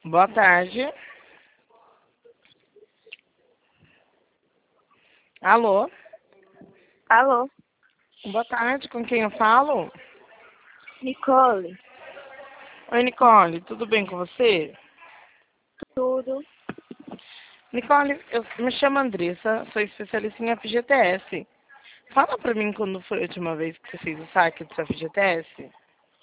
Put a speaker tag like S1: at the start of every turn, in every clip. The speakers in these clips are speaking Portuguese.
S1: Boa tarde. Alô?
S2: Alô,
S1: Boa tarde, com quem eu falo?
S2: Nicole,
S1: Oi, Nicole, tudo bem com você?
S2: tudo?
S1: Nicole, eu me chamo Andressa, sou especialista em FGTS. Fala pra mim quando foi a última vez que você fez o saque do seu FGTS.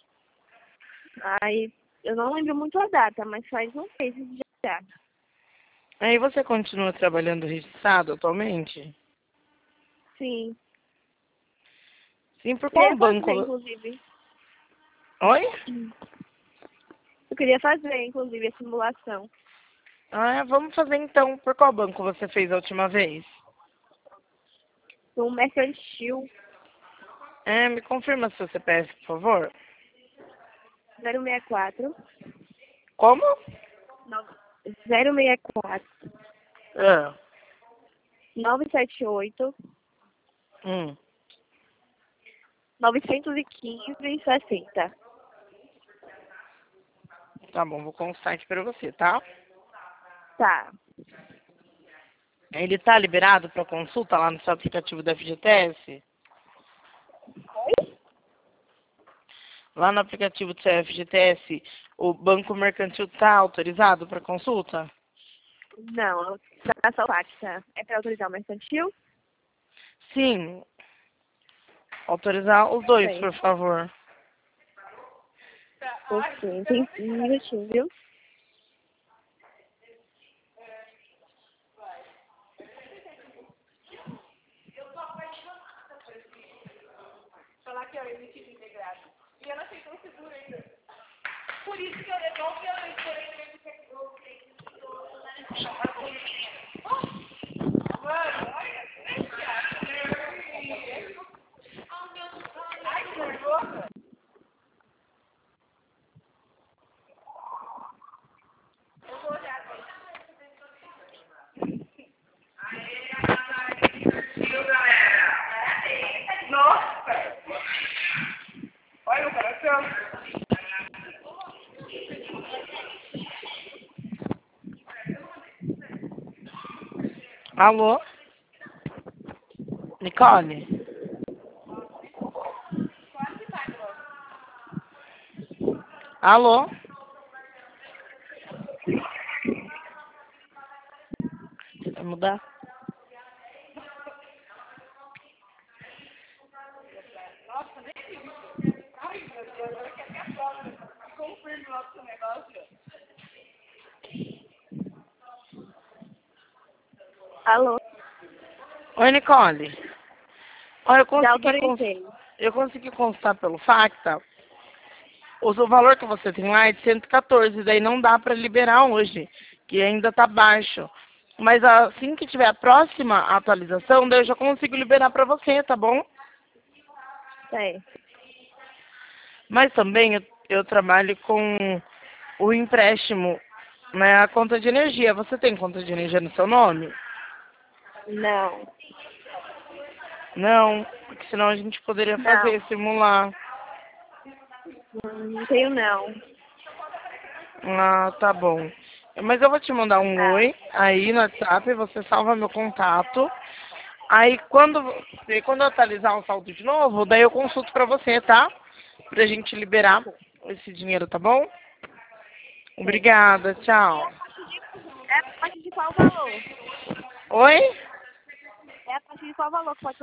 S2: Aí, eu não lembro muito a data, mas faz um mês já.
S1: Aí você continua trabalhando registrado atualmente?
S2: Sim,
S1: Sim, por qual
S2: queria fazer,
S1: banco?
S2: inclusive.
S1: Oi?
S2: Eu queria fazer, inclusive, a simulação.
S1: Vamos fazer então. Por qual banco você fez a última vez?
S2: Um mercantil
S1: Me confirma seu CPF, por favor.
S2: 064
S1: Como?
S2: 064
S1: Ah,
S2: 978
S1: hum.
S2: 915 60.
S1: Tá bom, vou constar aqui pra você, tá?
S2: Tá.
S1: Ele tá liberado para consulta lá no seu aplicativo da FGTS? Lá no aplicativo do seu FGTS, o Banco Mercantil tá autorizado para consulta?
S2: Não, tá só pacta. É para autorizar o mercantil?
S1: Sim. Autorizar os dois,
S2: Sei.
S1: por favor.
S2: Ok, tem um minutinho, viu?
S1: Alô? Nicole? Alô? Você vai mudar?
S2: Alô,
S1: Oi, Nicole. Olha,
S2: já autorizei.
S1: eu consegui constar pelo Facta. O valor que você tem lá é de 114, daí não dá para liberar hoje, que ainda tá baixo. Mas assim que tiver a próxima atualização, daí eu já consigo liberar para você, tá bom?
S2: Sei.
S1: Mas também eu trabalho com o empréstimo, né, a conta de energia. Você tem conta de energia no seu nome?
S2: Não,
S1: Não, porque senão a gente poderia
S2: não,
S1: fazer, simular.
S2: não tenho não.
S1: Ah, tá bom. Mas eu vou te mandar um
S2: Tá,
S1: oi aí no WhatsApp, você salva meu contato. Aí quando eu atualizar o saldo de novo, daí eu consulto pra você, tá? Pra gente
S2: tá
S1: liberar
S2: bom.
S1: esse dinheiro, tá bom?
S2: Sei.
S1: Obrigada,
S2: E
S1: tchau.
S2: é a partir de qual valor?
S1: Oi?
S2: É a partir de qual valor que pode